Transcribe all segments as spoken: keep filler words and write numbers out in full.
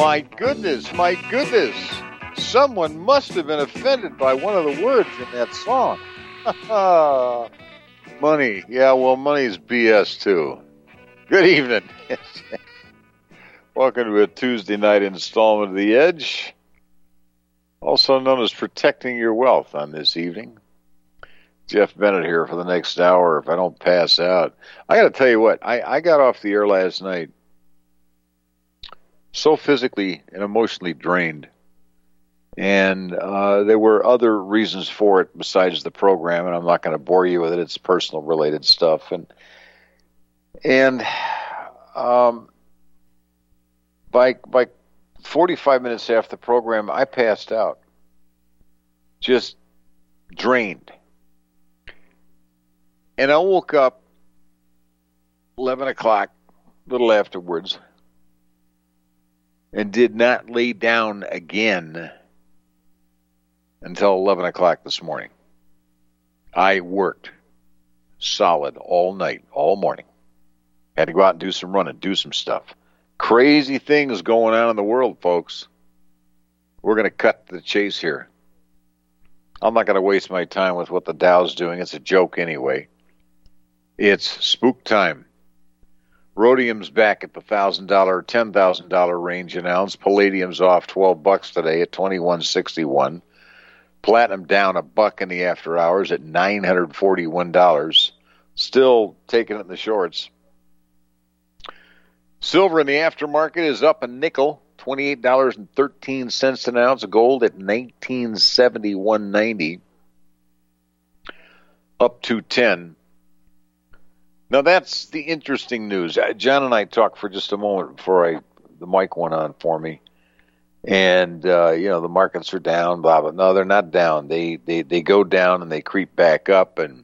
my goodness, my goodness. Someone must have been offended by one of the words in that song. Money. Yeah, well, money's B S too. Good evening. Welcome to a Tuesday night installment of The Edge, also known as Protecting Your Wealth on this evening. Jeff Bennett here for the next hour if I don't pass out. I got to tell you what, I, I got off the air last night so physically and emotionally drained. And uh, there were other reasons for it besides the program, and I'm not going to bore you with it. It's personal related stuff. And and um, by by forty-five minutes after the program, I passed out, just drained. And I woke up eleven o'clock, a little afterwards, and did not lay down again until eleven o'clock this morning. I worked solid all night, all morning. Had to go out and do some running, do some stuff. Crazy things going on in the world, folks. We're going to cut to the chase here. I'm not going to waste my time with what the Dow's doing. It's a joke anyway. It's spook time. Rhodium's back at the one thousand dollars, ten thousand dollars range an ounce. Palladium's off twelve bucks today at twenty-one sixty-one. Platinum down a buck in the after hours at nine hundred forty-one dollars. Still taking it in the shorts. Silver in the aftermarket is up a nickel, twenty-eight dollars and thirteen cents an ounce. Gold at nineteen seventy-one ninety, up two ten. Now that's the interesting news. John and I talked for just a moment before I the mic went on for me. And, uh, you know, the markets are down, blah, blah. No, they're not down. They, they, they go down and they creep back up. And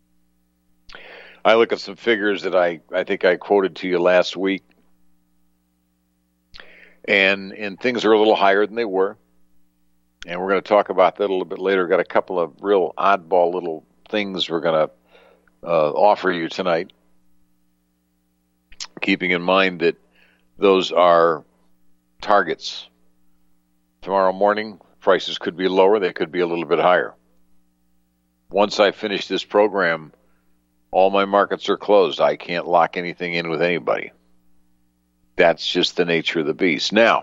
I look at some figures that I, I think I quoted to you last week. And, and things are a little higher than they were. And we're going to talk about that a little bit later. Got a couple of real oddball little things we're going to uh, offer you tonight. Keeping in mind that those are targets. Tomorrow morning, prices could be lower. They could be a little bit higher. Once I finish this program, all my markets are closed. I can't lock anything in with anybody. That's just the nature of the beast. Now,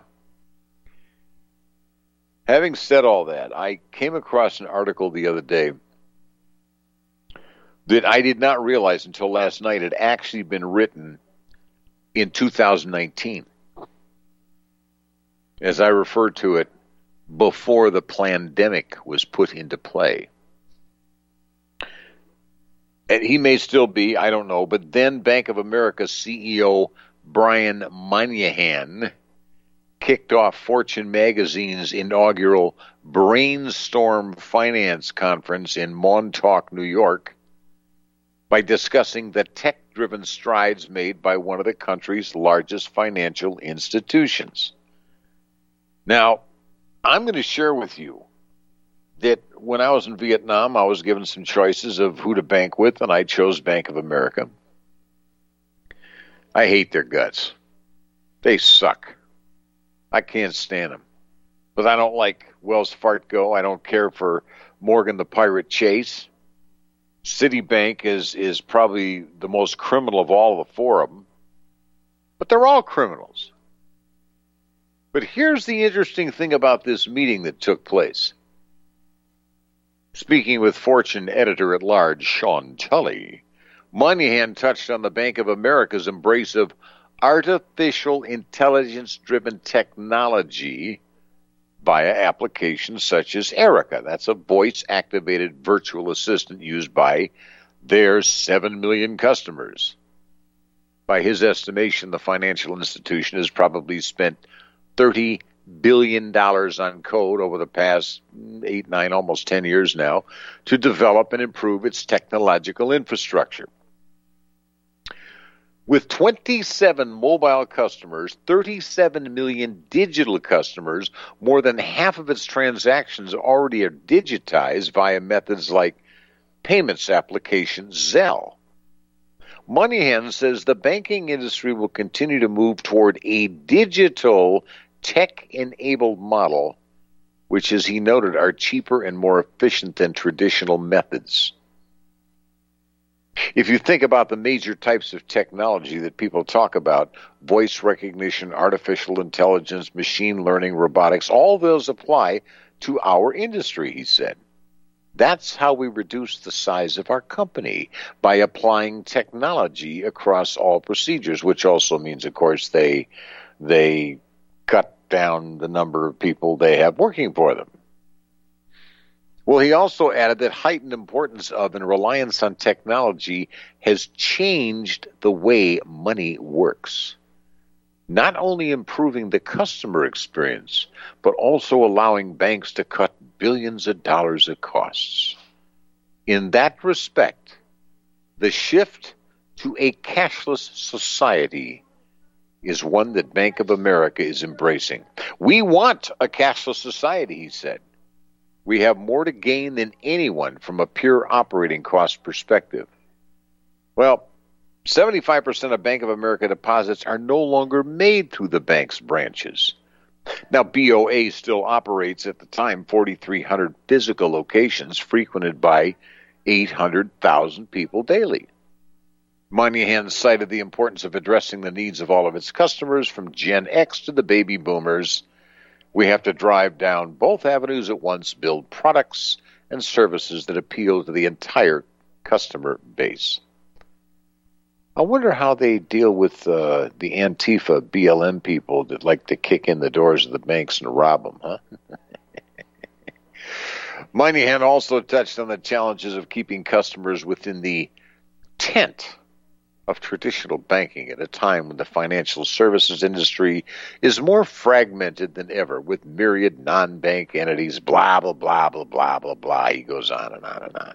having said all that, I came across an article the other day that I did not realize until last night had actually been written in two thousand nineteen. As I refer to it, before the pandemic was put into play. And he may still be, I don't know, but then Bank of America C E O Brian Moynihan kicked off Fortune magazine's inaugural Brainstorm Finance Conference in Montauk, New York, by discussing the tech-driven strides made by one of the country's largest financial institutions. Now, I'm going to share with you that when I was in Vietnam, I was given some choices of who to bank with, and I chose Bank of America. I hate their guts. They suck. I can't stand them. But I don't like Wells Fargo. I don't care for Morgan the Pirate Chase. Citibank is, is probably the most criminal of all the four of them. But they're all criminals. But here's the interesting thing about this meeting that took place. Speaking with Fortune editor-at-large Sean Tully, Moynihan touched on the Bank of America's embrace of artificial intelligence-driven technology via applications such as Erica. That's a voice-activated virtual assistant used by their seven million customers. By his estimation, the financial institution has probably spent thirty billion dollars on code over the past eight, nine, almost ten years now to develop and improve its technological infrastructure. With twenty-seven mobile customers, thirty-seven million digital customers, more than half of its transactions already are digitized via methods like payments application Zelle. Moynihan says the banking industry will continue to move toward a digital tech-enabled model, which, as he noted, are cheaper and more efficient than traditional methods. If you think about the major types of technology that people talk about, voice recognition, artificial intelligence, machine learning, robotics, all those apply to our industry, he said. That's how we reduce the size of our company, by applying technology across all procedures, which also means, of course, they they cut down the number of people they have working for them. Well, he also added that heightened importance of and reliance on technology has changed the way money works, not only improving the customer experience, but also allowing banks to cut billions of dollars of costs. In that respect, the shift to a cashless society is one that Bank of America is embracing. We want a cashless society, he said. We have more to gain than anyone from a pure operating cost perspective. Well, seventy-five percent of Bank of America deposits are no longer made through the bank's branches. Now, B O A still operates at the time forty-three hundred physical locations frequented by eight hundred thousand people daily. Moynihan cited the importance of addressing the needs of all of its customers, from Gen X to the baby boomers. We have to drive down both avenues at once, build products and services that appeal to the entire customer base. I wonder how they deal with uh, the Antifa B L M people that like to kick in the doors of the banks and rob them, huh? Moynihan also touched on the challenges of keeping customers within the tent of traditional banking at a time when the financial services industry is more fragmented than ever, with myriad non-bank entities, blah, blah, blah, blah, blah, blah, blah. He goes on and on and on.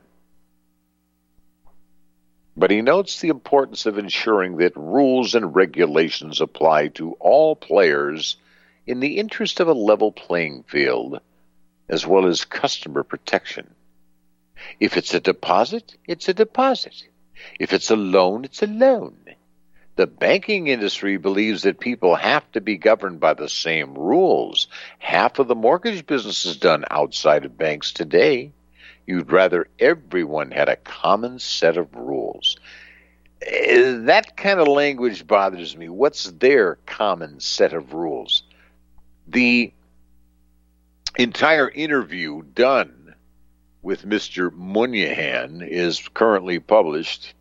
But he notes the importance of ensuring that rules and regulations apply to all players in the interest of a level playing field, as well as customer protection. If it's a deposit, it's a deposit. If it's a loan, it's a loan. The banking industry believes that people have to be governed by the same rules. Half of the mortgage business is done outside of banks today. You'd rather everyone had a common set of rules. That kind of language bothers me. What's their common set of rules? The entire interview done with Mister Moynihan is currently published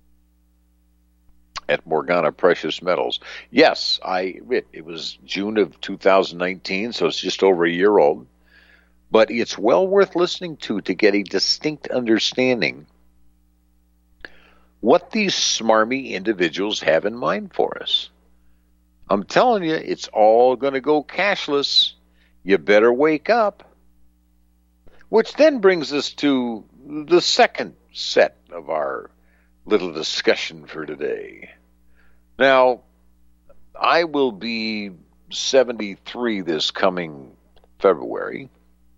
at Morgana Precious Metals. Yes, I it, it was June of two thousand nineteen, so it's just over a year old. But it's well worth listening to to get a distinct understanding what these smarmy individuals have in mind for us. I'm telling you, it's all going to go cashless. You better wake up. Which then brings us to the second set of our little discussion for today. Now, I will be seventy-three this coming February,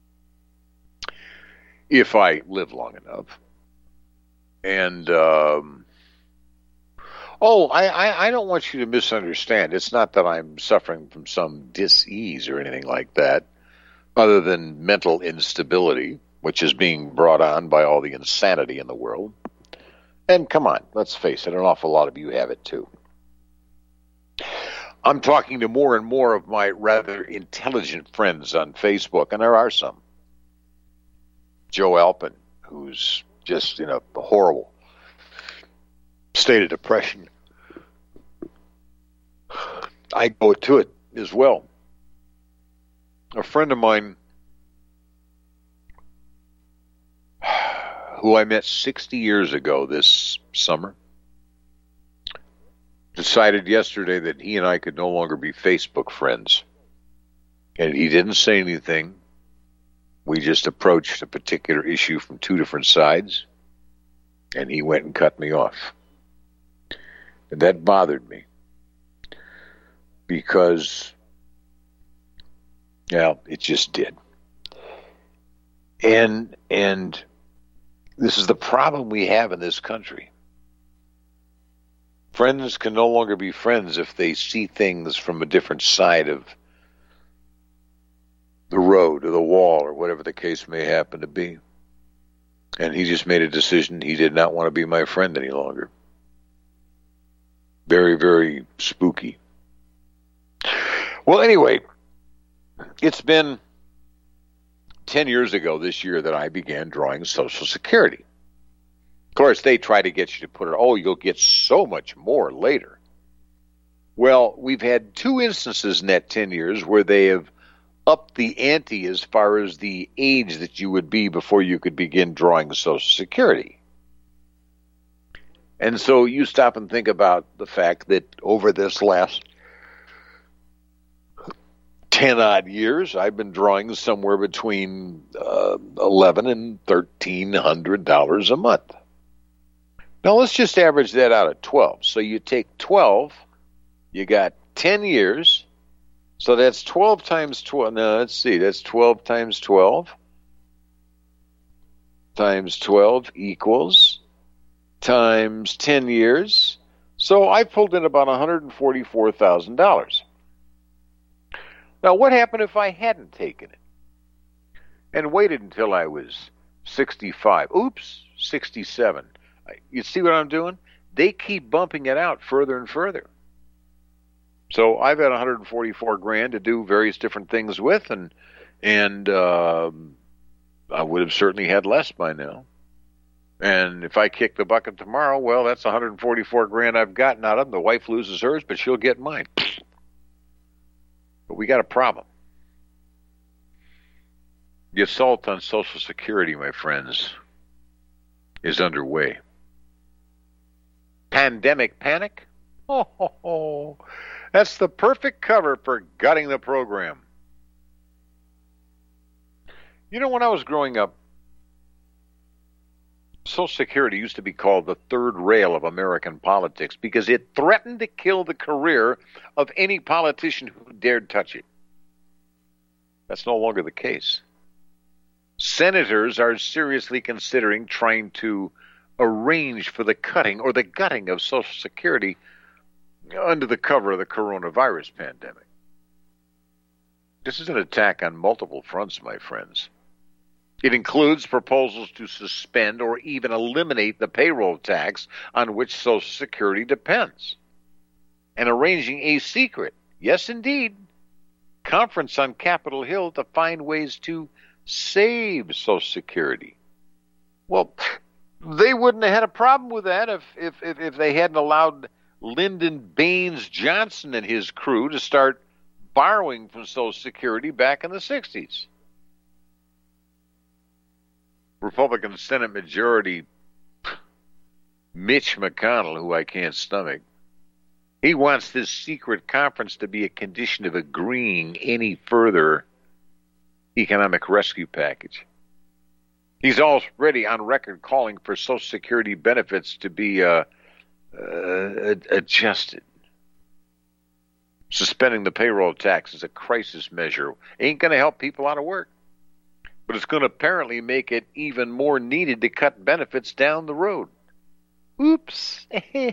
if I live long enough. And, um, oh, I, I, I don't want you to misunderstand. It's not that I'm suffering from some dis-ease or anything like that, other than mental instability, which is being brought on by all the insanity in the world. And come on, let's face it, an awful lot of you have it too. I'm talking to more and more of my rather intelligent friends on Facebook, and there are some. Joe Alpin, who's just in a horrible state of depression. I go to it as well. A friend of mine who I met sixty years ago this summer decided yesterday that he and I could no longer be Facebook friends. And he didn't say anything. We just approached a particular issue from two different sides, and he went and cut me off. And that bothered me because, well, it just did. And and this is the problem we have in this country. Friends can no longer be friends if they see things from a different side of whatever the case may happen to be. And he just made a decision he did not want to be my friend any longer. Very, very spooky. Well, anyway, it's been ten years ago this year that I began drawing Social Security. Of course, they try to get you to put it, oh, you'll get so much more later. Well, we've had two instances in that ten years where they have upped the ante as far as the age that you would be before you could begin drawing Social Security. And so you stop and think about the fact that over this last ten odd years, I've been drawing somewhere between uh, eleven and thirteen hundred dollars a month. Now let's just average that out at twelve. So you take twelve, you got ten years, so that's twelve times twelve. No, let's see, that's twelve times twelve times twelve equals times ten years. So I pulled in about one hundred forty-four thousand dollars. Now, what happened if I hadn't taken it and waited until I was sixty-five? Oops, sixty-seven. You see what I'm doing? They keep bumping it out further and further. So I've had one hundred forty-four grand to do various different things with, and and uh, I would have certainly had less by now. And if I kick the bucket tomorrow, well, that's one hundred forty-four grand I've gotten out of them. The wife loses hers, but she'll get mine. But we got a problem. The assault on Social Security, my friends, is underway. Pandemic panic? Oh, ho, ho. That's the perfect cover for gutting the program. You know, when I was growing up, Social Security used to be called the third rail of American politics because it threatened to kill the career of any politician who dared touch it. That's no longer the case. Senators are seriously considering trying to arrange for the cutting or the gutting of Social Security under the cover of the coronavirus pandemic. This is an attack on multiple fronts, my friends. It includes proposals to suspend or even eliminate the payroll tax on which Social Security depends, and arranging a secret, yes indeed, conference on Capitol Hill to find ways to save Social Security. Well, they wouldn't have had a problem with that if, if, if, if they hadn't allowed Lyndon Baines Johnson and his crew to start borrowing from Social Security back in the sixties. Republican Senate Majority Mitch McConnell, who I can't stomach, he wants this secret conference to be a condition of agreeing any further economic rescue package. He's already on record calling for Social Security benefits to be uh, uh, adjusted. Suspending the payroll tax is a crisis measure. Ain't going to help people out of work. But it's going to apparently make it even more needed to cut benefits down the road. Oops. Yeah,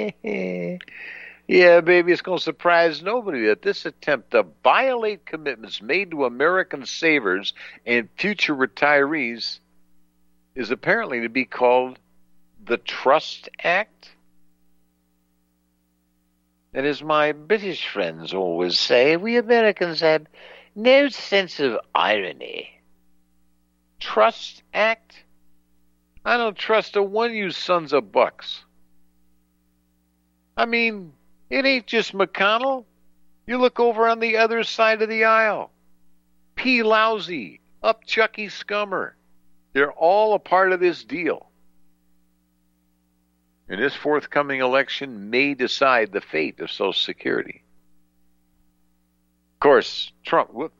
baby, it's going to surprise nobody that this attempt to violate commitments made to American savers and future retirees is apparently to be called the Trust Act. And as my British friends always say, we Americans have no sense of irony. Trust Act? I don't trust a one of you sons of bucks. I mean, it ain't just McConnell. You look over on the other side of the aisle. P. Lousy, up Chucky Scummer. They're all a part of this deal. And this forthcoming election may decide the fate of Social Security. Of course, Trump... Whoop,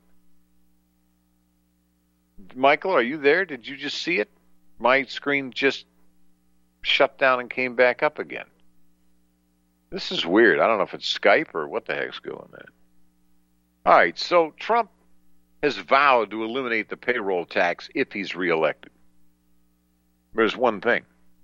Michael, are you there? Did you just see it? My screen just shut down and came back up again. This is weird. I don't know if it's Skype or what the heck's going on. All right, so Trump has vowed to eliminate the payroll tax if he's reelected. There's one thing.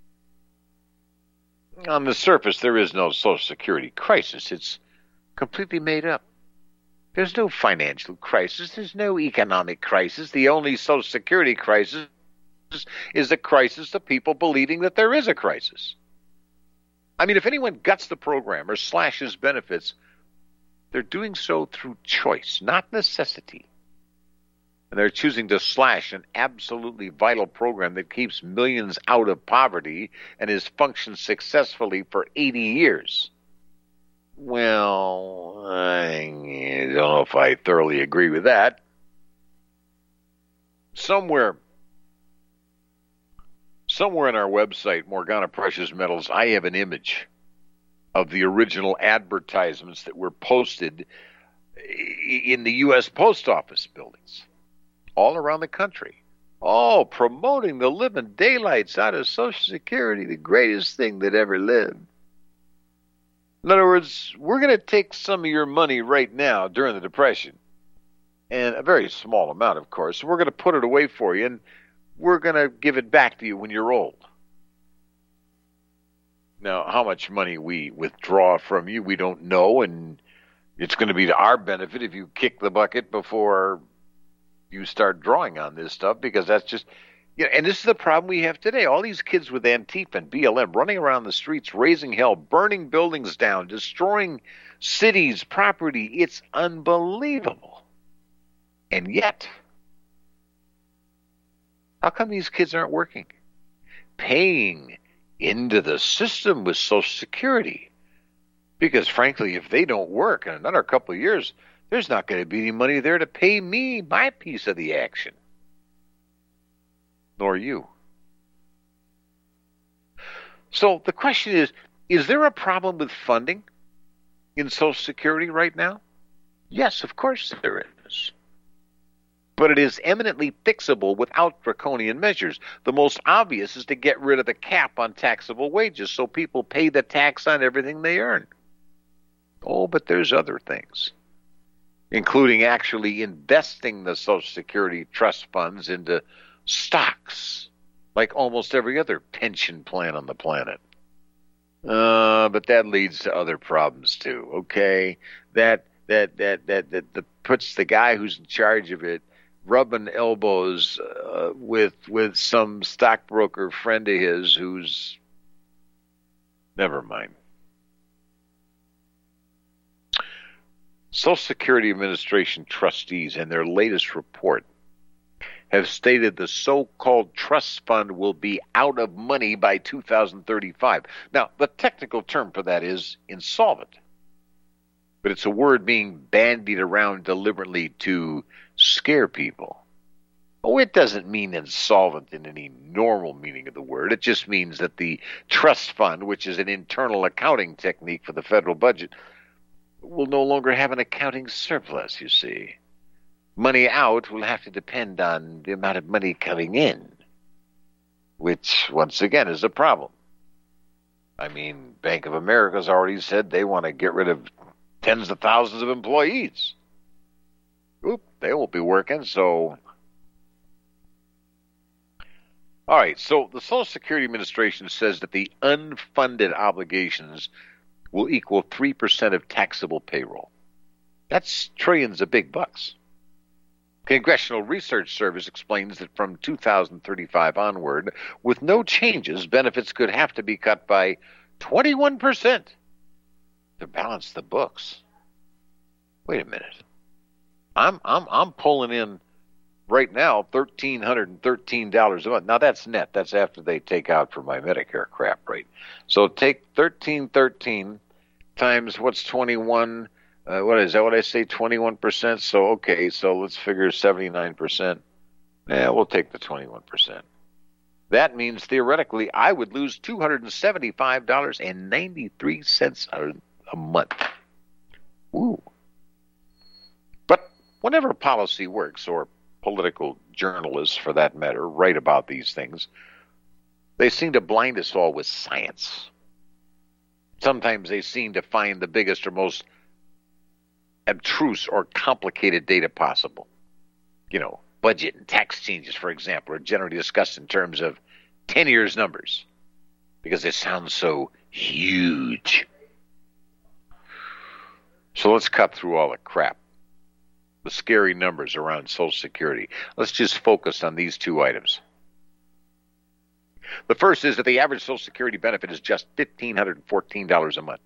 On the surface, there is no Social Security crisis. It's completely made up. There's no financial crisis. There's no economic crisis. The only Social Security crisis is the crisis of people believing that there is a crisis. I mean, if anyone guts the program or slashes benefits, they're doing so through choice, not necessity. And they're choosing to slash an absolutely vital program that keeps millions out of poverty and has functioned successfully for eighty years. Well, I don't know if I thoroughly agree with that. Somewhere, somewhere on our website, Morgana Precious Metals, I have an image of the original advertisements that were posted in the U S Post Office buildings all around the country. Oh, promoting the living daylights out of Social Security, the greatest thing that ever lived. In other words, we're going to take some of your money right now during the Depression, and a very small amount, of course. We're going to put it away for you, and we're going to give it back to you when you're old. Now, how much money we withdraw from you, we don't know, and it's going to be to our benefit if you kick the bucket before you start drawing on this stuff, because that's just... Yeah, and this is the problem we have today. All these kids with Antifa and B L M running around the streets, raising hell, burning buildings down, destroying cities, property. It's unbelievable. And yet, how come these kids aren't working? Paying into the system with Social Security. Because frankly, if they don't work in another couple of years, there's not going to be any money there to pay me my piece of the action. Nor you. So the question is, is there a problem with funding in Social Security right now? Yes, of course there is. But it is eminently fixable without draconian measures. The most obvious is to get rid of the cap on taxable wages so people pay the tax on everything they earn. Oh, but there's other things, including actually investing the Social Security trust funds into stocks, like almost every other pension plan on the planet. Uh, but that leads to other problems too. Okay, that that that that that, that puts the guy who's in charge of it rubbing elbows uh, with with some stockbroker friend of his who's never mind. Social Security Administration trustees in their latest report have stated the so-called trust fund will be out of money by two thousand thirty-five. Now, the technical term for that is insolvent, but it's a word being bandied around deliberately to scare people. Oh, it doesn't mean insolvent in any normal meaning of the word. It just means that the trust fund, which is an internal accounting technique for the federal budget, will no longer have an accounting surplus, you see. Money out will have to depend on the amount of money coming in, which, once again, is a problem. I mean, Bank of America's already said they want to get rid of tens of thousands of employees. Oop, they won't be working, so... All right, so the Social Security Administration says that the unfunded obligations will equal three percent of taxable payroll. That's trillions of big bucks. Congressional Research Service explains that from two thousand thirty-five onward, with no changes, benefits could have to be cut by twenty-one percent to balance the books. Wait a minute. I'm I'm I'm pulling in right now one thousand three hundred thirteen dollars a month. Now that's net. That's after they take out for my Medicare crap rate. So take thirteen thirteen times what's twenty-one. Uh, what is that? What I say? twenty-one percent. So okay. So let's figure seventy-nine percent. Yeah, we'll take the twenty-one percent. That means theoretically I would lose two hundred seventy-five dollars and ninety-three cents a, a month. Ooh. But whenever policy works, or political journalists for that matter write about these things, they seem to blind us all with science. Sometimes they seem to find the biggest or most abstruse or complicated data possible. You know, budget and tax changes, for example, are generally discussed in terms of ten years numbers because they sound so huge. So let's cut through all the crap the scary numbers around Social Security. Let's just focus on these two items. The first is that the average Social Security benefit is just one thousand five hundred fourteen dollars a month.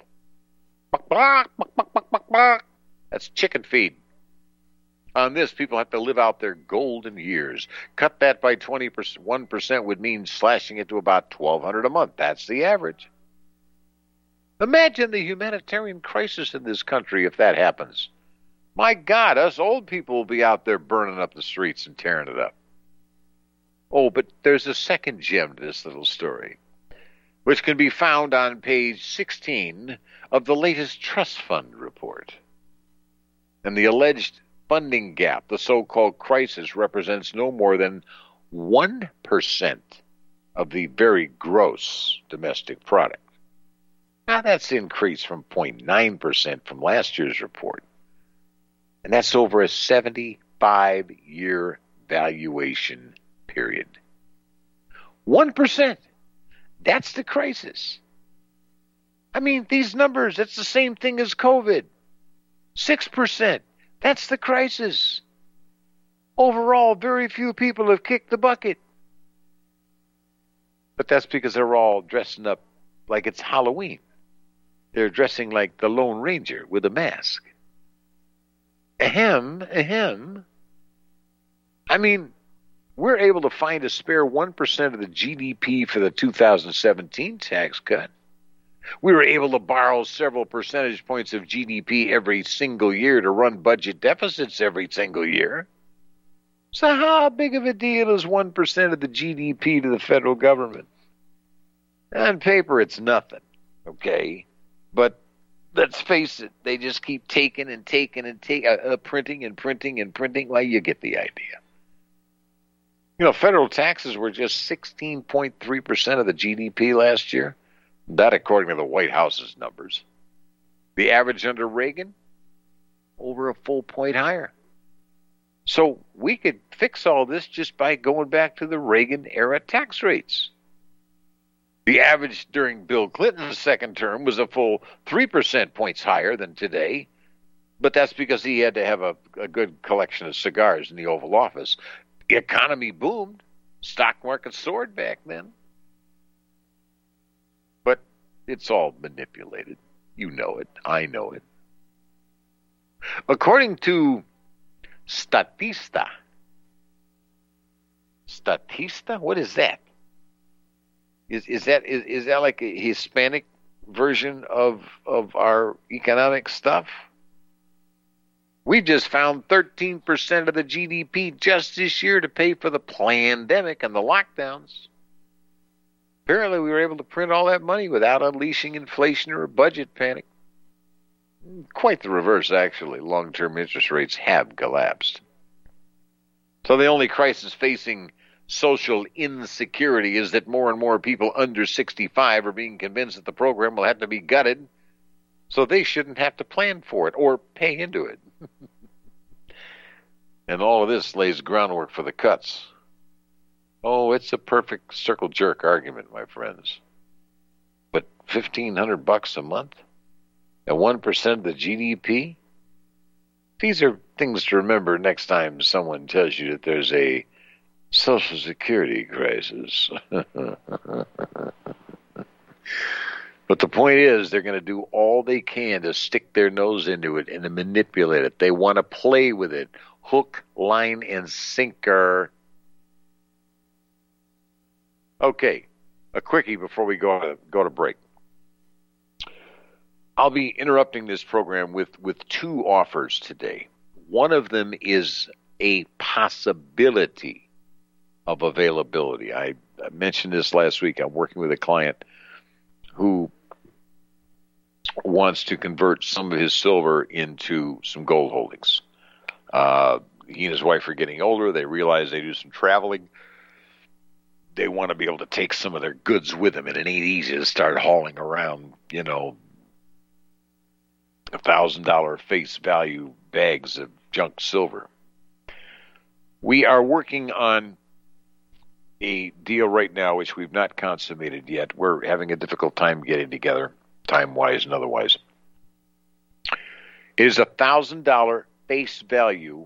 That's chicken feed. On this, people have to live out their golden years. Cut that by twenty-one percent would mean slashing it to about twelve hundred dollars a month. That's the average. Imagine the humanitarian crisis in this country if that happens. My God, us old people will be out there burning up the streets and tearing it up. Oh, but there's a second gem to this little story, which can be found on page sixteen of the latest trust fund report. And the alleged funding gap, the so-called crisis, represents no more than one percent of the very gross domestic product. Now, that's increased from zero point nine percent from last year's report. And that's over a seventy-five year valuation period. one percent. That's the crisis. I mean, these numbers, it's the same thing as COVID. six percent. That's the crisis. Overall, very few people have kicked the bucket. But that's because they're all dressing up like it's Halloween. They're dressing like the Lone Ranger with a mask. Ahem, ahem. I mean, we're able to find a spare one percent of the G D P for the two thousand seventeen tax cut. We were able to borrow several percentage points of G D P every single year to run budget deficits every single year. So how big of a deal is one percent of the G D P to the federal government? On paper, it's nothing, okay? But let's face it, they just keep taking and taking and take, uh, uh, printing and printing and printing. Well, you get the idea. You know, federal taxes were just sixteen point three percent of the G D P last year. That according to the White House's numbers. The average under Reagan, over a full point higher. So we could fix all this just by going back to the Reagan-era tax rates. The average during Bill Clinton's second term was a full three percent points higher than today, but that's because he had to have a, a good collection of cigars in the Oval Office. The economy boomed. Stock market soared back then. But it's all manipulated. You know it. I know it. According to Statista, Statista? What is that? Is is that is, is that like a Hispanic version of of our economic stuff? We just found thirteen percent of the G D P just this year to pay for the pandemic and the lockdowns. Apparently, we were able to print all that money without unleashing inflation or a budget panic. Quite the reverse, actually. Long-term interest rates have collapsed. So the only crisis facing social insecurity is that more and more people under sixty-five are being convinced that the program will have to be gutted, so they shouldn't have to plan for it or pay into it. And all of this lays groundwork for the cuts. Oh, it's a perfect circle jerk argument, my friends. But fifteen hundred bucks a month at one percent of the G D P? These are things to remember next time someone tells you that there's a Social Security crisis. But the point is, they're going to do all they can to stick their nose into it and to manipulate it. They want to play with it. Hook, line, and sinker. Okay, a quickie before we go to, go to break. I'll be interrupting this program with, with two offers today. One of them is a possibility of availability. I, I mentioned this last week. I'm working with a client who wants to convert some of his silver into some gold holdings. Uh, he and his wife are getting older. They realize they do some traveling. They want to be able to take some of their goods with them, and it ain't easy to start hauling around, you know, a thousand dollar face value bags of junk silver. We are working on a deal right now which we've not consummated yet. We're having a difficult time getting together, time-wise and otherwise. It is a thousand dollar face value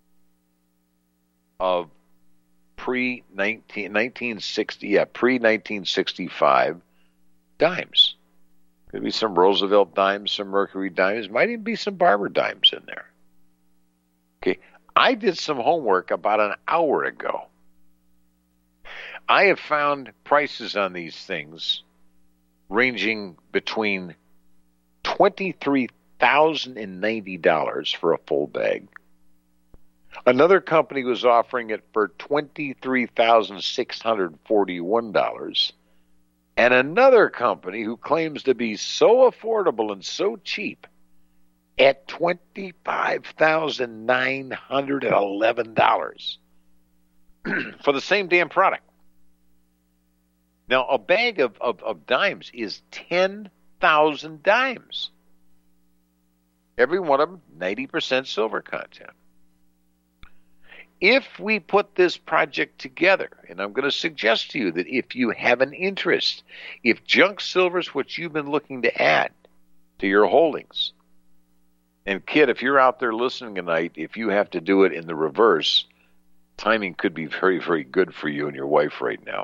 of pre nineteen sixty, yeah, pre nineteen sixty-five dimes. Could be some Roosevelt dimes, some Mercury dimes, might even be some Barber dimes in there. Okay, I did some homework about an hour ago. I have found prices on these things ranging between twenty-three thousand ninety dollars for a full bag. Another company was offering it for twenty-three thousand six hundred forty-one dollars. And another company who claims to be so affordable and so cheap at twenty-five thousand nine hundred eleven dollars for the same damn product. Now, a bag of, of, of dimes is ten thousand dimes. Every one of them, ninety percent silver content. If we put this project together, and I'm going to suggest to you that if you have an interest, if junk silver is what you've been looking to add to your holdings, and kid, if you're out there listening tonight, if you have to do it in the reverse, timing could be very, very good for you and your wife right now.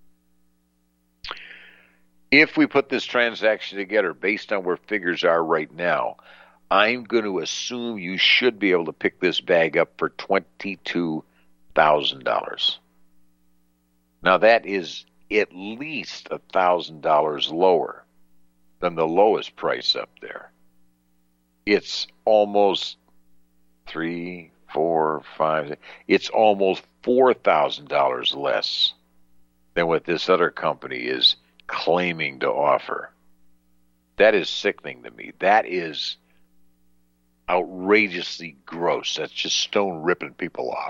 If we put this transaction together based on where figures are right now, I'm going to assume you should be able to pick this bag up for twenty-two thousand dollars. Now, that is at least one thousand dollars lower than the lowest price up there. It's almost three, four, five, it's almost four thousand dollars less than what this other company is claiming to offer. That is sickening to me. That is outrageously gross. That's just stone ripping people off.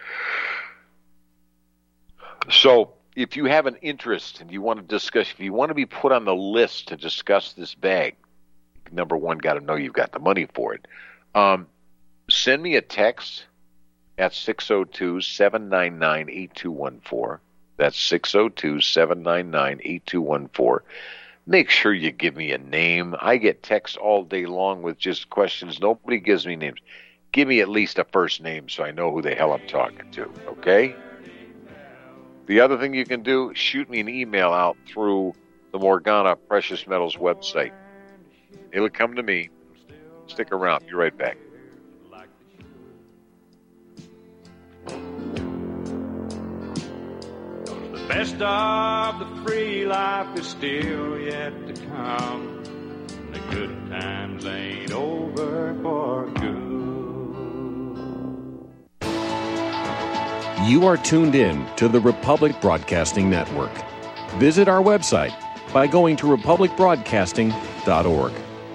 So if you have an interest and you want to discuss, if you want to be put on the list to discuss this bag, number one, got to know you've got the money for it. Um, send me a text at six oh two, seven nine nine, eight two one four. That's six oh two, seven nine nine, eight two one four. Make sure you give me a name. I get texts all day long with just questions. Nobody gives me names. Give me at least a first name so I know who the hell I'm talking to, okay? The other thing you can do, shoot me an email out through the Morgana Precious Metals website. It'll come to me. Stick around. Be right back. Best of the free life is still yet to come. The good times ain't over for good. You are tuned in to the Republic Broadcasting Network. Visit our website by going to republic broadcasting dot org.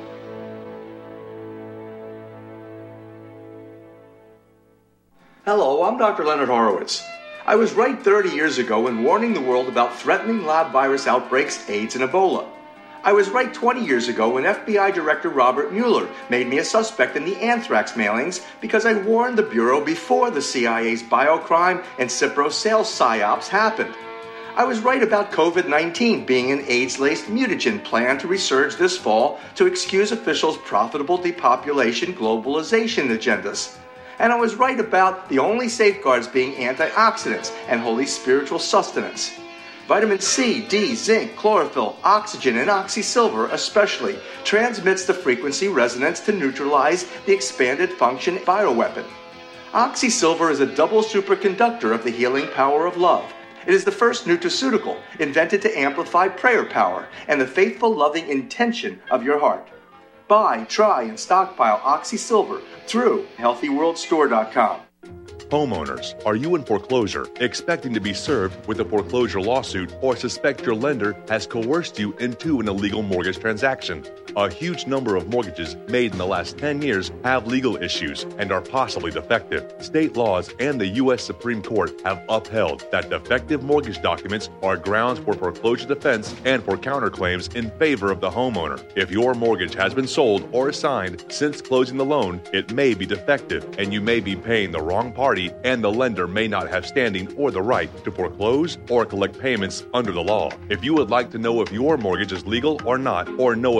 Hello, I'm Doctor Leonard Horowitz. I was right thirty years ago in warning the world about threatening lab virus outbreaks, AIDS, and Ebola. I was right twenty years ago when F B I Director Robert Mueller made me a suspect in the anthrax mailings because I warned the Bureau before the C I A's biocrime and Cipro sales psyops happened. I was right about COVID nineteen being an AIDS-laced mutagen planned to resurge this fall to excuse officials' profitable depopulation globalization agendas. And I was right about the only safeguards being antioxidants and holy spiritual sustenance. Vitamin C, D, zinc, chlorophyll, oxygen, and oxysilver especially transmits the frequency resonance to neutralize the expanded function bioweapon. Oxysilver is a double superconductor of the healing power of love. It is the first nutraceutical invented to amplify prayer power and the faithful loving intention of your heart. Buy, try, and stockpile Oxysilver through healthy world store dot com. Homeowners, are you in foreclosure, expecting to be served with a foreclosure lawsuit, or suspect your lender has coerced you into an illegal mortgage transaction? A huge number of mortgages made in the last ten years have legal issues and are possibly defective. State laws and the U S Supreme Court have upheld that defective mortgage documents are grounds for foreclosure defense and for counterclaims in favor of the homeowner. If your mortgage has been sold or assigned since closing the loan, it may be defective and you may be paying the wrong party, and the lender may not have standing or the right to foreclose or collect payments under the law. If you would like to know if your mortgage is legal or not, or know if you are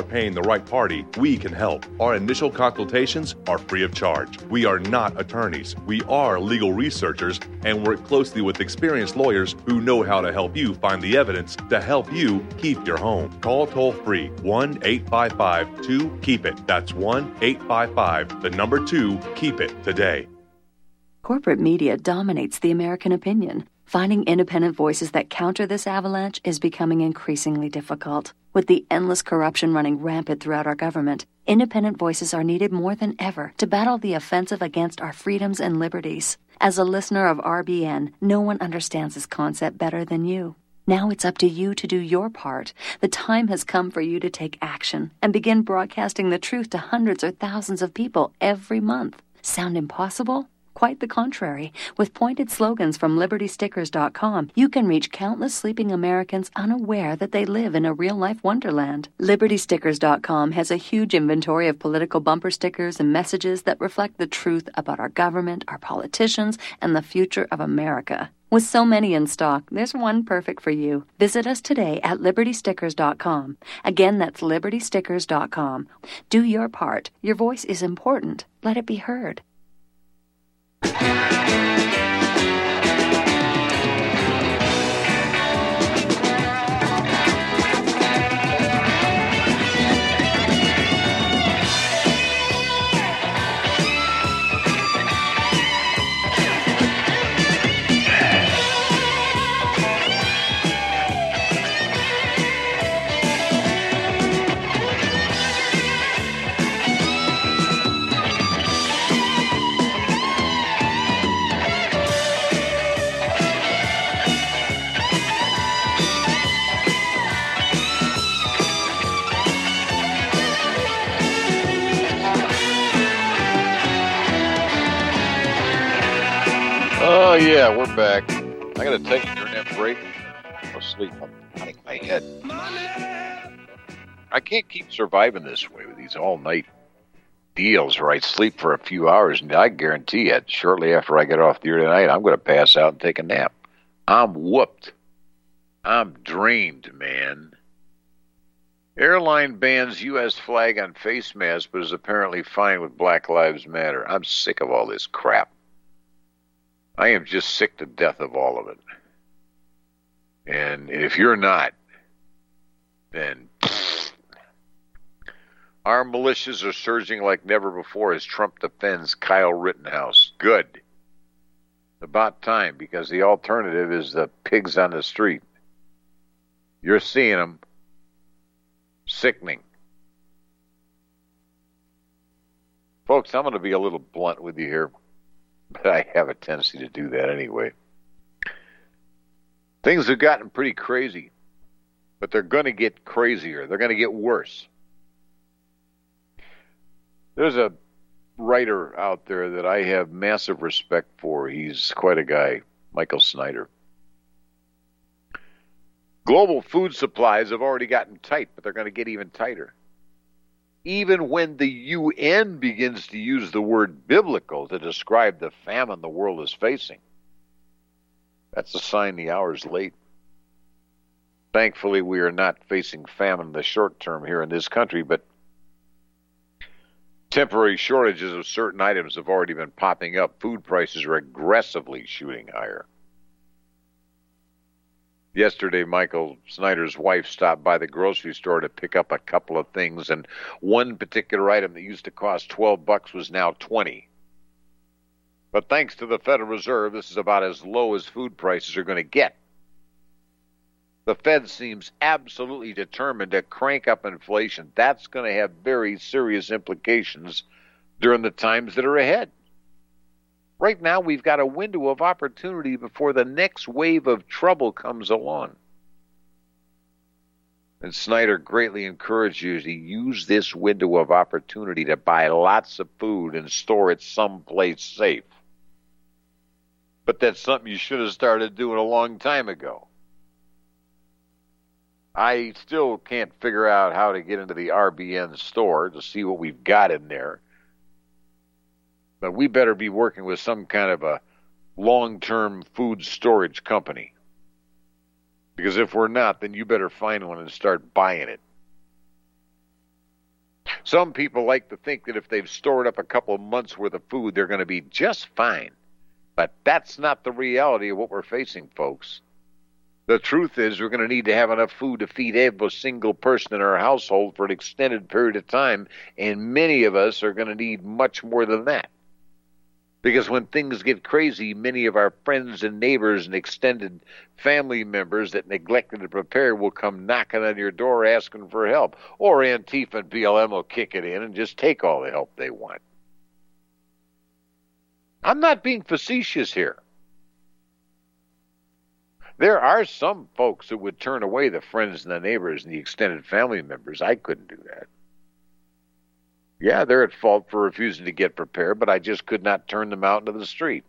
are paying the right party, we can help. Our initial consultations are free of charge. We are not attorneys. We are legal researchers and work closely with experienced lawyers who know how to help you find the evidence to help you keep your home. Call toll-free one eight five five two keep it. That's one eight five five, the number two, keep it today. Corporate media dominates the American opinion. Finding independent voices that counter this avalanche is becoming increasingly difficult. With the endless corruption running rampant throughout our government, independent voices are needed more than ever to battle the offensive against our freedoms and liberties. As a listener of R B N, no one understands this concept better than you. Now it's up to you to do your part. The time has come for you to take action and begin broadcasting the truth to hundreds or thousands of people every month. Sound impossible? Quite the contrary. With pointed slogans from Liberty Stickers dot com, you can reach countless sleeping Americans unaware that they live in a real-life wonderland. Liberty Stickers dot com has a huge inventory of political bumper stickers and messages that reflect the truth about our government, our politicians, and the future of America. With so many in stock, there's one perfect for you. Visit us today at Liberty Stickers dot com. Again, that's Liberty Stickers dot com. Do your part. Your voice is important. Let it be heard. Oh, yeah, we're back. I got to take you during that break. I'll sleep. I'm nodding my head. I can't keep surviving this way with these all-night deals where I sleep for a few hours, and I guarantee you, shortly after I get off the air tonight, I'm going to pass out and take a nap. I'm whooped. I'm drained, man. Airline bans U S flag on face masks, but is apparently fine with Black Lives Matter. I'm sick of all this crap. I am just sick to death of all of it. And if you're not, then our militias are surging like never before as Trump defends Kyle Rittenhouse. Good. About time, because the alternative is the pigs on the street. You're seeing them. Sickening. Folks, I'm going to be a little blunt with you here, but I have a tendency to do that anyway. Things have gotten pretty crazy, but they're going to get crazier. They're going to get worse. There's a writer out there that I have massive respect for. He's quite a guy, Michael Snyder. Global food supplies have already gotten tight, but they're going to get even tighter. Even when the U N begins to use the word biblical to describe the famine the world is facing, that's a sign the hour is late. Thankfully, we are not facing famine in the short term here in this country, but temporary shortages of certain items have already been popping up. Food prices are aggressively shooting higher. Yesterday, Michael Snyder's wife stopped by the grocery store to pick up a couple of things, and one particular item that used to cost twelve bucks was now twenty. But thanks to the Federal Reserve, this is about as low as food prices are going to get. The Fed seems absolutely determined to crank up inflation. That's going to have very serious implications during the times that are ahead. Right now, we've got a window of opportunity before the next wave of trouble comes along. And Snyder greatly encouraged you to use this window of opportunity to buy lots of food and store it someplace safe. But that's something you should have started doing a long time ago. I still can't figure out how to get into the R B N store to see what we've got in there. But we better be working with some kind of a long-term food storage company. Because if we're not, then you better find one and start buying it. Some people like to think that if they've stored up a couple of months' worth of food, they're going to be just fine. But that's not the reality of what we're facing, folks. The truth is we're going to need to have enough food to feed every single person in our household for an extended period of time, and many of us are going to need much more than that. Because when things get crazy, many of our friends and neighbors and extended family members that neglected to prepare will come knocking on your door asking for help. Or Antifa and B L M will kick it in and just take all the help they want. I'm not being facetious here. There are some folks who would turn away the friends and the neighbors and the extended family members. I couldn't do that. Yeah, they're at fault for refusing to get prepared, but I just could not turn them out into the street.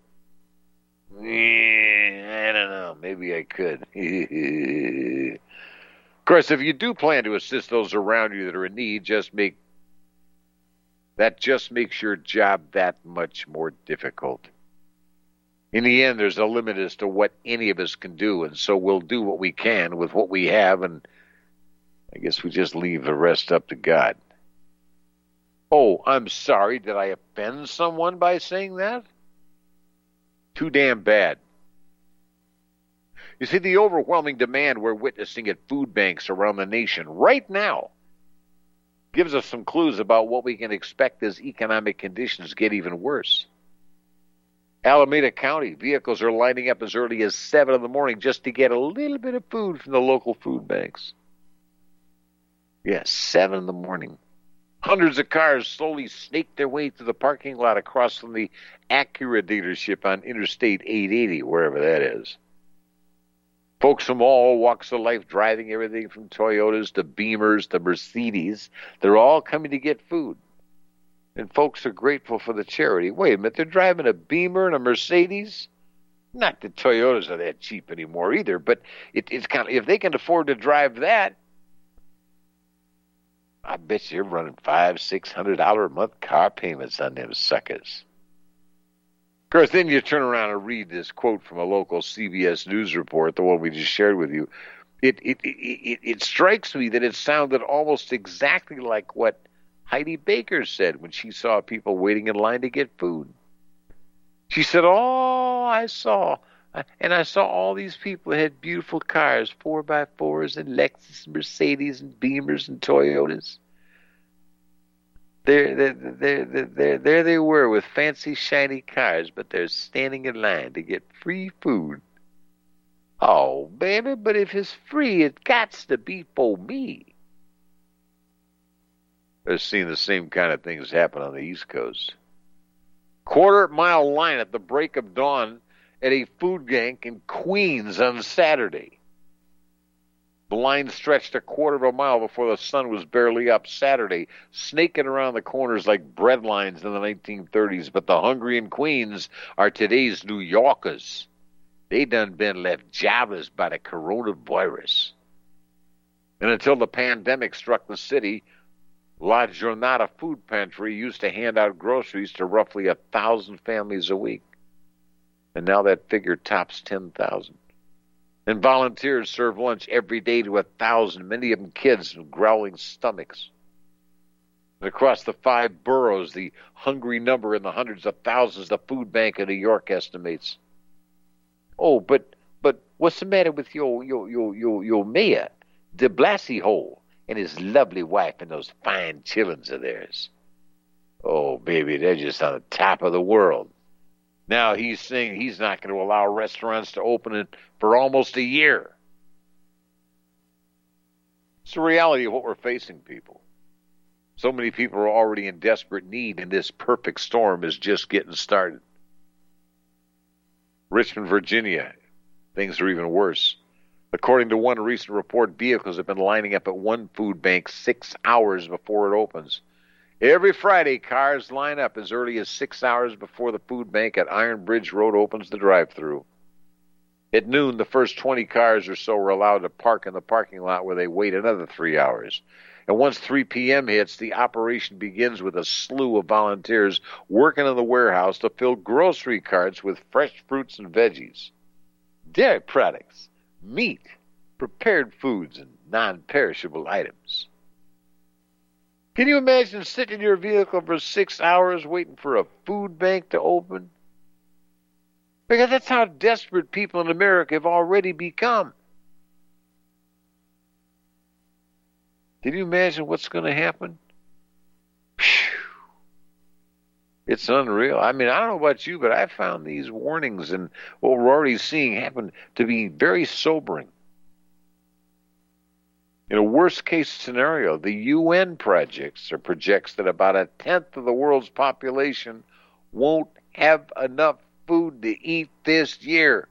I don't know. Maybe I could. Of course, if you do plan to assist those around you that are in need, just make that just makes your job that much more difficult. In the end, there's a limit as to what any of us can do, and so we'll do what we can with what we have, and I guess we just leave the rest up to God. Oh, I'm sorry. Did I offend someone by saying that? Too damn bad. You see, the overwhelming demand we're witnessing at food banks around the nation right now gives us some clues about what we can expect as economic conditions get even worse. Alameda County, vehicles are lining up as early as seven in the morning just to get a little bit of food from the local food banks. Yes, seven in the morning. Hundreds of cars slowly snake their way through the parking lot across from the Acura dealership on Interstate eight eighty, wherever that is. Folks from all walks of life driving everything from Toyotas to Beamers to Mercedes. They're all coming to get food. And folks are grateful for the charity. Wait a minute, they're driving a Beamer and a Mercedes? Not that Toyotas are that cheap anymore either, but it, it's kind of, if they can afford to drive that, I bet you're running five, six hundred dollar a month car payments on them suckers. Of course, then you turn around and read this quote from a local C B S News report, the one we just shared with you. It it it it, it strikes me that it sounded almost exactly like what Heidi Baker said when she saw people waiting in line to get food. She said, "Oh, I saw." And I saw all these people that had beautiful cars, four by fours and Lexus and Mercedes and Beamers and Toyotas. There, there, there, there, there they were with fancy, shiny cars, but they're standing in line to get free food. Oh, baby, but if it's free, it gots to be for me. They're seeing the same kind of things happen on the East Coast. Quarter-mile line at the break of dawn at a food bank in Queens on Saturday. The line stretched a quarter of a mile before the sun was barely up Saturday, snaking around the corners like bread lines in the nineteen thirties. But the hungry in Queens are today's New Yorkers. They done been left jobless by the coronavirus. And until the pandemic struck the city, La Jornada Food Pantry used to hand out groceries to roughly a thousand families a week. And now that figure tops ten thousand. And volunteers serve lunch every day to a thousand, many of them kids with growling stomachs. And across the five boroughs, the hungry number in the hundreds of thousands the food bank in New York estimates. Oh, but but what's the matter with your your your your, your mayor, de Blasio, and his lovely wife and those fine chillins of theirs? Oh, baby, they're just on the top of the world. Now he's saying he's not going to allow restaurants to open it for almost a year. It's the reality of what we're facing, people. So many people are already in desperate need, and this perfect storm is just getting started. Richmond, Virginia, things are even worse. According to one recent report, vehicles have been lining up at one food bank six hours before it opens. Every Friday, cars line up as early as six hours before the food bank at Iron Bridge Road opens the drive-thru. At noon, the first twenty cars or so are allowed to park in the parking lot where they wait another three hours. And once three p.m. hits, the operation begins with a slew of volunteers working in the warehouse to fill grocery carts with fresh fruits and veggies, dairy products, meat, prepared foods, and non-perishable items. Can you imagine sitting in your vehicle for six hours waiting for a food bank to open? Because that's how desperate people in America have already become. Can you imagine what's going to happen? Phew. It's unreal. I mean, I don't know about you, but I found these warnings and what we're already seeing happen to be very sobering. In a worst-case scenario, the U N projects or projects that about a tenth of the world's population won't have enough food to eat this year.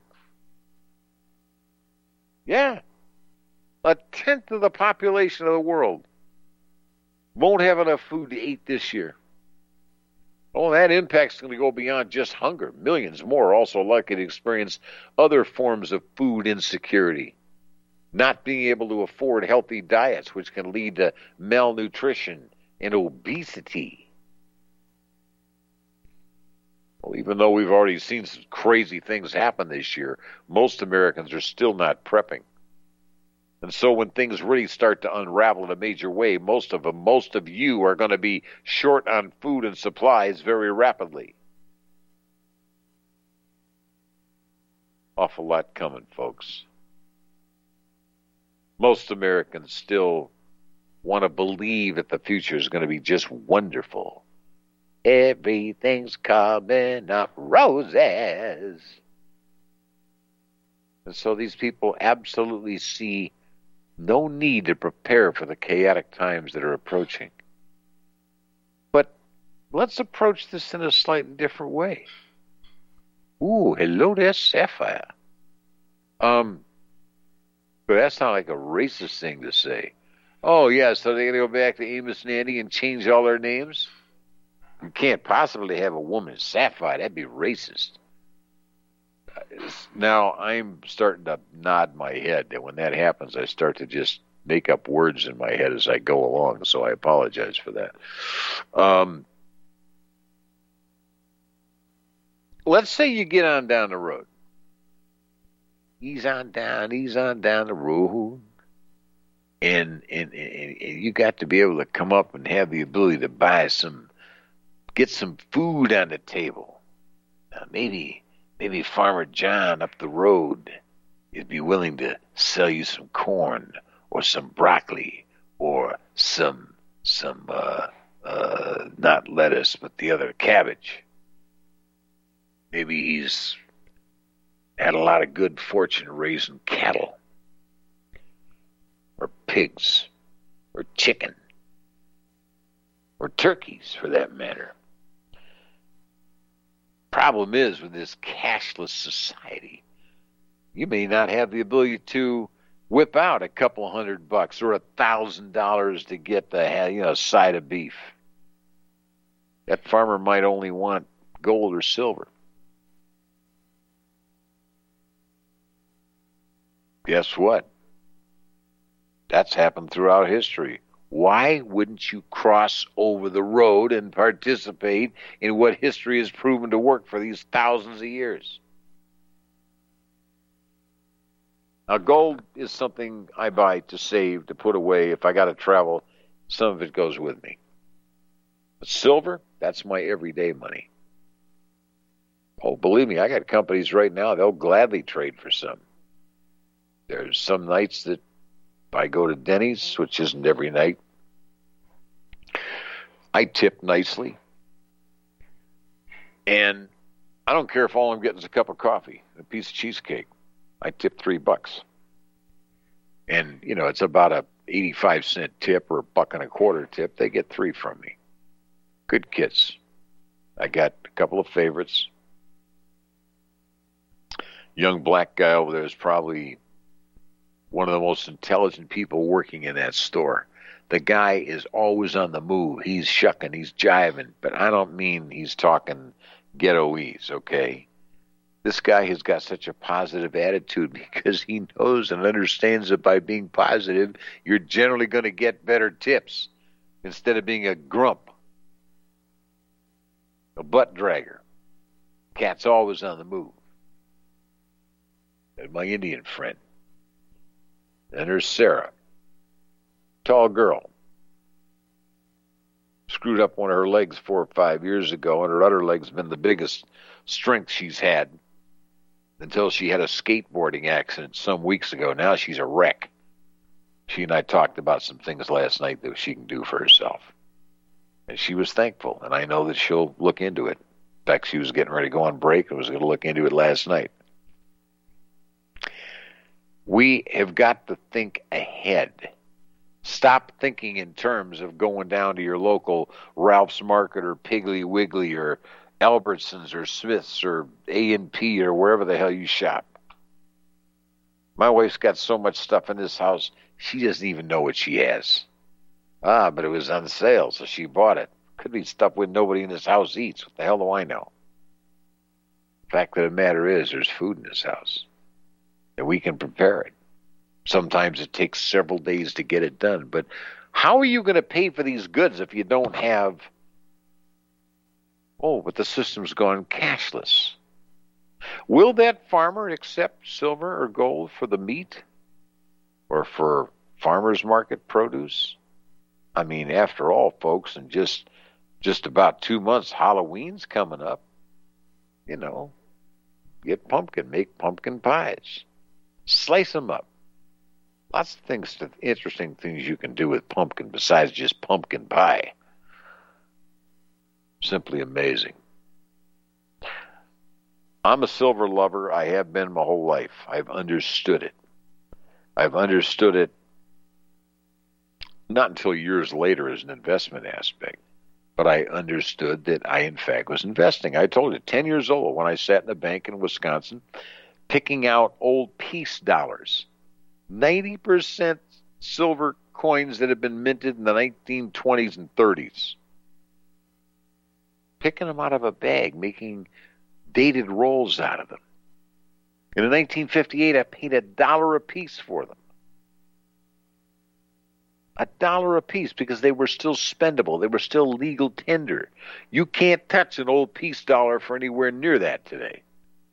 Yeah. A tenth of the population of the world won't have enough food to eat this year. Oh, that impact's going to go beyond just hunger. Millions more are also likely to experience other forms of food insecurity. Not being able to afford healthy diets, which can lead to malnutrition and obesity. Well, even though we've already seen some crazy things happen this year, most Americans are still not prepping. And so when things really start to unravel in a major way, most of them, most of you are going to be short on food and supplies very rapidly. Awful lot coming, folks. Most Americans still want to believe that the future is going to be just wonderful. Everything's coming up roses. And so these people absolutely see no need to prepare for the chaotic times that are approaching. But let's approach this in a slightly different way. Ooh, hello there, Sapphire. Um, but that's not like a racist thing to say. Oh, yeah, so they're going to go back to Amos and Andy and change all their names? You can't possibly have a woman Sapphire. That'd be racist. Now, I'm starting to nod my head, and when that happens, I start to just make up words in my head as I go along, so I apologize for that. Um, let's say you get on down the road. Ease on down, ease on down the road, and, and, and, and you got to be able to come up and have the ability to buy some, get some food on the table. Now, maybe... Maybe Farmer John up the road would be willing to sell you some corn or some broccoli or some, some uh, uh, not lettuce, but the other cabbage. Maybe he's had a lot of good fortune raising cattle or pigs or chicken or turkeys, for that matter. Problem is, with this cashless society, you may not have the ability to whip out a couple hundred bucks or a thousand dollars to get the you know side of beef. That farmer might only want gold or silver. Guess what? That's happened throughout history. Why wouldn't you cross over the road and participate in what history has proven to work for these thousands of years? Now, gold is something I buy to save, to put away. If I got to travel, some of it goes with me. But silver, that's my everyday money. Oh, believe me, I got companies right now, they'll gladly trade for some. There's some nights that I go to Denny's, which isn't every night. I tip nicely. And I don't care if all I'm getting is a cup of coffee, a piece of cheesecake. I tip three bucks. And, you know, it's about a eighty-five cent tip or a buck and a quarter tip. They get three from me. Good kids. I got a couple of favorites. Young black guy over there is probably one of the most intelligent people working in that store. The guy is always on the move. He's shucking, he's jiving, but I don't mean he's talking ghettoese, okay? This guy has got such a positive attitude because he knows and understands that by being positive, you're generally going to get better tips instead of being a grump, a butt dragger. Cat's always on the move. And my Indian friend. And there's Sarah, tall girl. screwed up one of her legs four or five years ago, and her other leg's been the biggest strength she's had until she had a skateboarding accident some weeks ago. Now she's a wreck. She and I talked about some things last night that she can do for herself. And she was thankful, and I know that she'll look into it. In fact, she was getting ready to go on break and was going to look into it last night. We have got to think ahead. Stop thinking in terms of going down to your local Ralph's Market or Piggly Wiggly or Albertsons or Smith's or A and P or wherever the hell you shop. My wife's got so much stuff in this house, she doesn't even know what she has. Ah, but it was on sale, so she bought it. Could be stuff with nobody in this house eats. What the hell do I know? The fact of the matter is, there's food in this house, and we can prepare it. Sometimes it takes several days to get it done, but how are you going to pay for these goods if you don't have... Oh, but the system's gone cashless. Will that farmer accept silver or gold for the meat or for farmers market produce? I mean, after all, folks, in just just about two months, Halloween's coming up. You know, get pumpkin, make pumpkin pies, slice them up. Lots of things, interesting things you can do with pumpkin besides just pumpkin pie. Simply amazing. I'm a silver lover. I have been my whole life. I've understood it. I've understood it not until years later as an investment aspect, but I understood that I, in fact, was investing. I told you, ten years old, when I sat in a bank in Wisconsin, picking out old peace dollars, ninety percent silver coins that had been minted in the nineteen twenties and thirties, picking them out of a bag, making dated rolls out of them. And in nineteen fifty-eight, I paid a dollar a piece for them. A dollar a piece because they were still spendable. They were still legal tender. You can't touch an old peace dollar for anywhere near that today.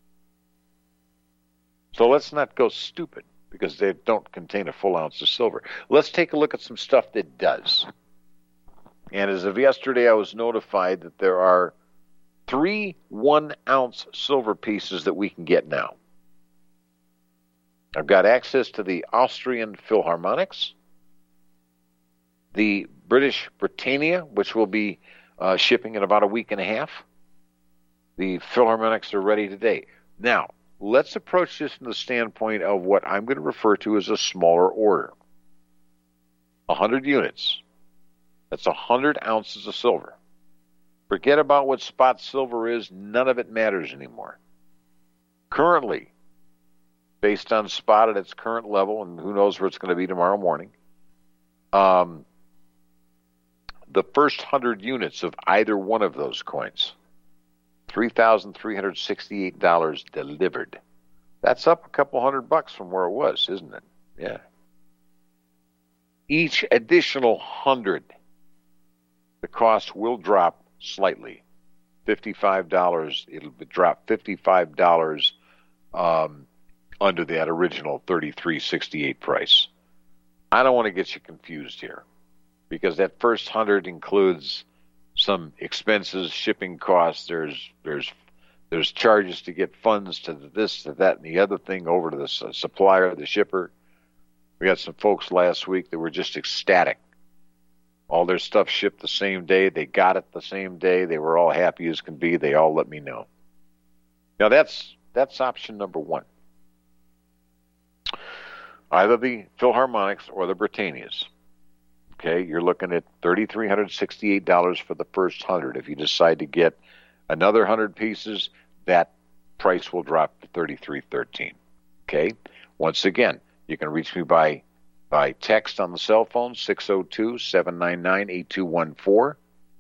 So let's not go stupid because they don't contain a full ounce of silver. Let's take a look at some stuff that does. And as of yesterday, I was notified that there are three one-ounce silver pieces that we can get now. I've got access to the Austrian Philharmonics, the British Britannia, which will be uh, shipping in about a week and a half. The Philharmonics are ready today. Now, let's approach this from the standpoint of what I'm going to refer to as a smaller order. one hundred units. That's one hundred ounces of silver. Forget about what spot silver is. None of it matters anymore. Currently, based on spot at its current level, and who knows where it's going to be tomorrow morning, um, the first one hundred units of either one of those coins, three thousand three hundred sixty-eight dollars delivered. That's up a couple hundred bucks from where it was, isn't it? Yeah. Each additional hundred, the cost will drop slightly, fifty-five dollars. It'll drop fifty-five dollars um, under that original thirty-three sixty-eight price. I don't want to get you confused here, because that first hundred includes some expenses, shipping costs. There's there's there's charges to get funds to this, to that, and the other thing over to the supplier, the shipper. We got some folks last week that were just ecstatic. All their stuff shipped the same day. They got it the same day. They were all happy as can be. They all let me know. Now that's that's option number one. Either the Philharmonics or the Britannias. Okay, you're looking at three thousand three hundred sixty-eight dollars for the first hundred. If you decide to get another hundred pieces, that price will drop to thirty-three thirteen. Okay, once again, you can reach me by by text on the cell phone, six oh two, seven nine nine, eight two one four.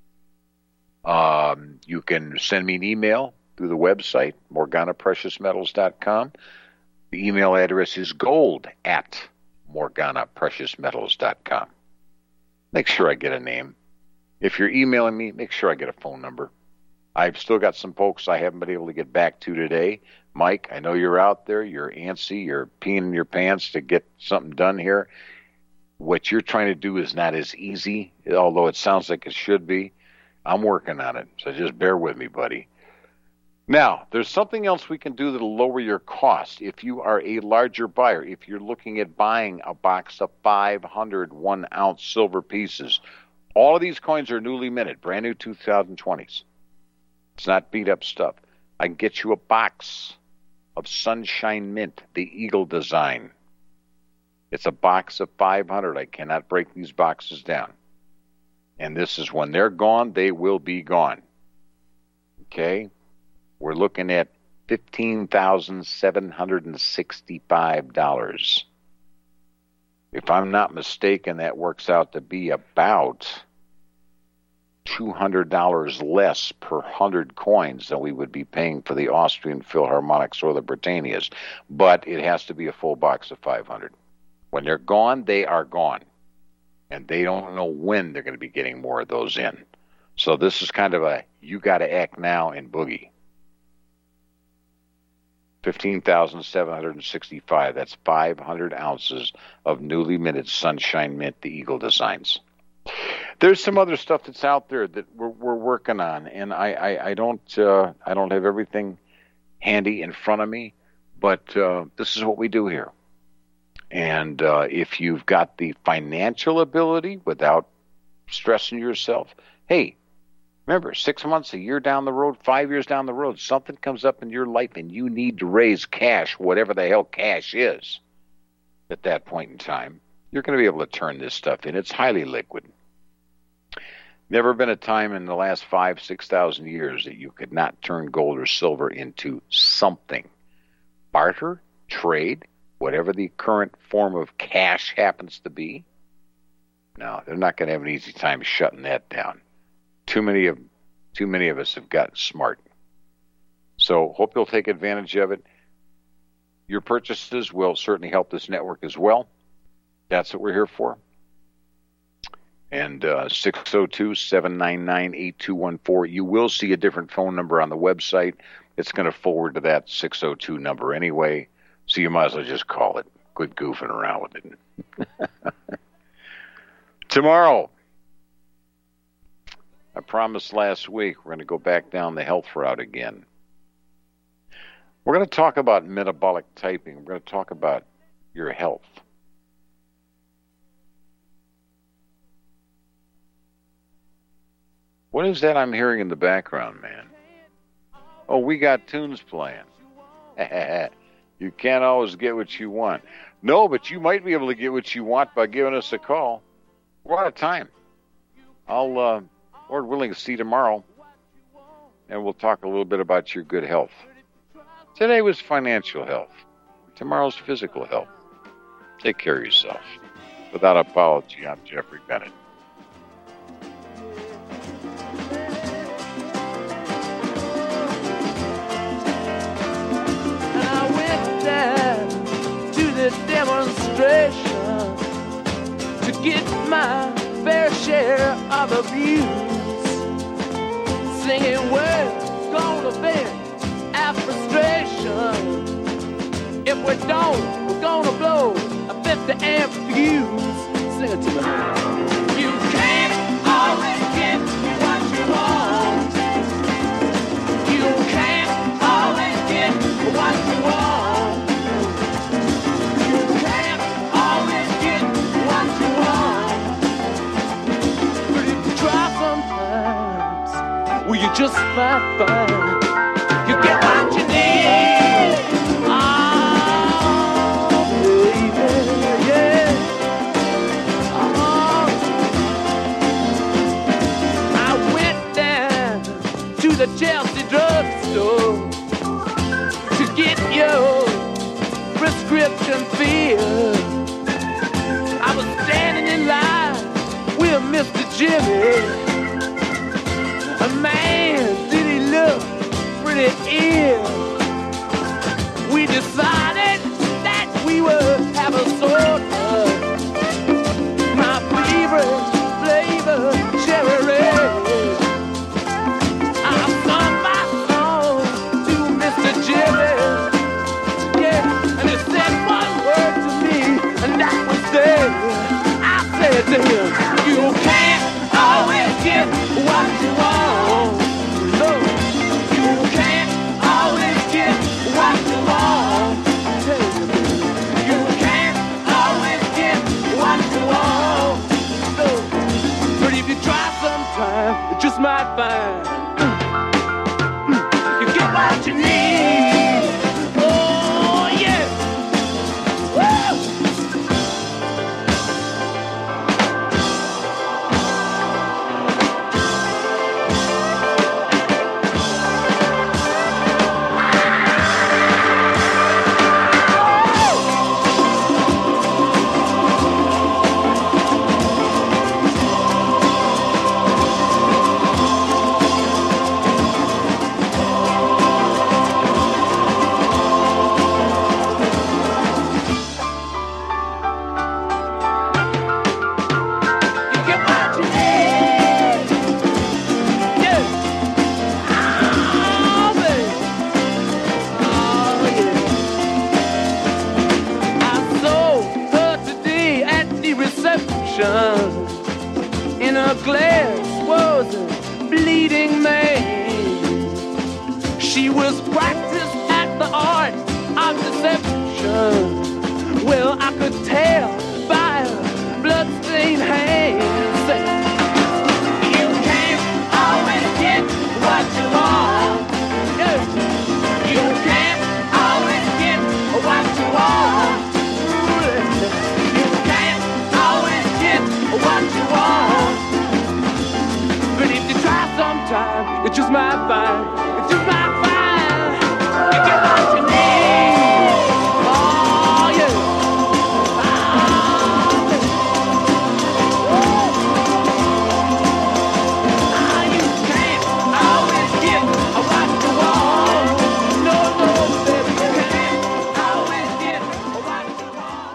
Um, you can send me an email through the website, Morgana Precious Metals dot com. The email address is gold at Morgana Precious Metals dot com. Make sure I get a name. If you're emailing me, make sure I get a phone number. I've still got some folks I haven't been able to get back to today. Mike, I know you're out there. You're antsy. You're peeing in your pants to get something done here. What you're trying to do is not as easy, although it sounds like it should be. I'm working on it, so just bear with me, buddy. Now, there's something else we can do that'll lower your cost. If you are a larger buyer, if you're looking at buying a box of five hundred one-ounce silver pieces, all of these coins are newly minted, brand new two thousand twenties. It's not beat-up stuff. I can get you a box of Sunshine Mint, the Eagle design. It's a box of five hundred. I cannot break these boxes down. And this is when they're gone, they will be gone. Okay? We're looking at fifteen thousand seven hundred sixty-five dollars. If I'm not mistaken, that works out to be about two hundred dollars less per one hundred coins than we would be paying for the Austrian Philharmonics or the Britannias. But it has to be a full box of five hundred. When they're gone, they are gone. And they don't know when they're going to be getting more of those in. So this is kind of a, you got to act now and boogie. fifteen thousand seven hundred sixty-five. That's five hundred ounces of newly minted Sunshine Mint, the Eagle designs. There's some other stuff that's out there that we're, we're working on, and I, I, I don't uh, I don't have everything handy in front of me, but uh, this is what we do here. And uh, if you've got the financial ability without stressing yourself, hey, remember, six months, a year down the road, five years down the road, something comes up in your life and you need to raise cash, whatever the hell cash is at that point in time, you're going to be able to turn this stuff in. It's highly liquid. Never been a time in the last five, six thousand years that you could not turn gold or silver into something. Barter, trade, whatever the current form of cash happens to be. No, they're not going to have an easy time shutting that down. Too many of too many of us have gotten smart. So hope you'll take advantage of it. Your purchases will certainly help this network as well. That's what we're here for. And uh, six oh two, seven nine nine, eight two one four. You will see a different phone number on the website. It's going to forward to that six oh two number anyway. So you might as well just call it. Quit goofing around with it. Tomorrow, I promised last week we're going to go back down the health route again. We're going to talk about metabolic typing. We're going to talk about your health. What is that I'm hearing in the background, man? Oh, we got tunes playing. You can't always get what you want. No, but you might be able to get what you want by giving us a call. We're out of time. I'll, uh, Lord willing, see you tomorrow, and we'll talk a little bit about your good health. Today was financial health. Tomorrow's physical health. Take care of yourself. Without apology, I'm Jeffrey Bennett. Demonstration to get my fair share of abuse, singing words gonna vent our frustration. If we don't, we're gonna blow a fifty amp fuse. Sing it to me. You can't always get what you want. You can't always get what you want. Well, you just might find you get what you need. Oh, baby, yeah. Oh. I went down to the Chelsea drugstore to get your prescription filled. I was standing in line with Mister Jimmy. Man, did he look it to him. You can't always get what you want. No, you can't always get what you want. Tell you, you can't always get what you want. No, but if you try sometime, you just might find you get what you need. Oh yeah. Woo! In her glass was a bleeding man. She was practiced at the art of deception. Well, I could tell by her bloodstained hands that you can't always get what you want. Yeah. You can't always get what you want. What you want, but if you try sometime, you just might find, you just might find, you get what you need. Oh yeah. Oh, oh, you can't always get what you want. No, no, baby, you can't always get what you want.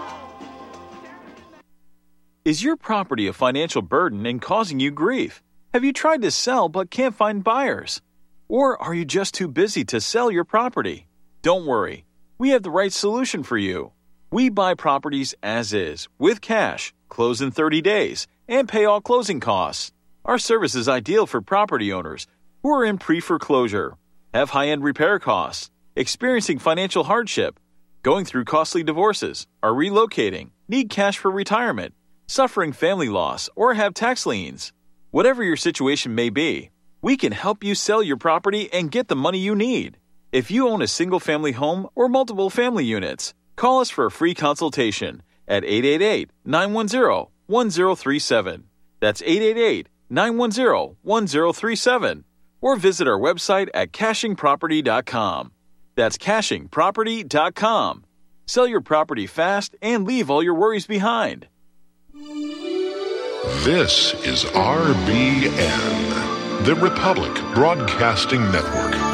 Is your property a financial burden and causing you grief? Have you tried to sell but can't find buyers? Or are you just too busy to sell your property? Don't worry, we have the right solution for you. We buy properties as is, with cash, close in thirty days, and pay all closing costs. Our service is ideal for property owners who are in pre-foreclosure, have high-end repair costs, experiencing financial hardship, going through costly divorces, are relocating, need cash for retirement, suffering family loss, or have tax liens. Whatever your situation may be, we can help you sell your property and get the money you need. If you own a single-family home or multiple family units, call us for a free consultation at eight eight eight, nine one zero, one zero three seven. That's eight eight eight, nine one zero, one zero three seven. Or visit our website at caching property dot com. That's caching property dot com. Sell your property fast and leave all your worries behind. This is R B N, the Republic Broadcasting Network.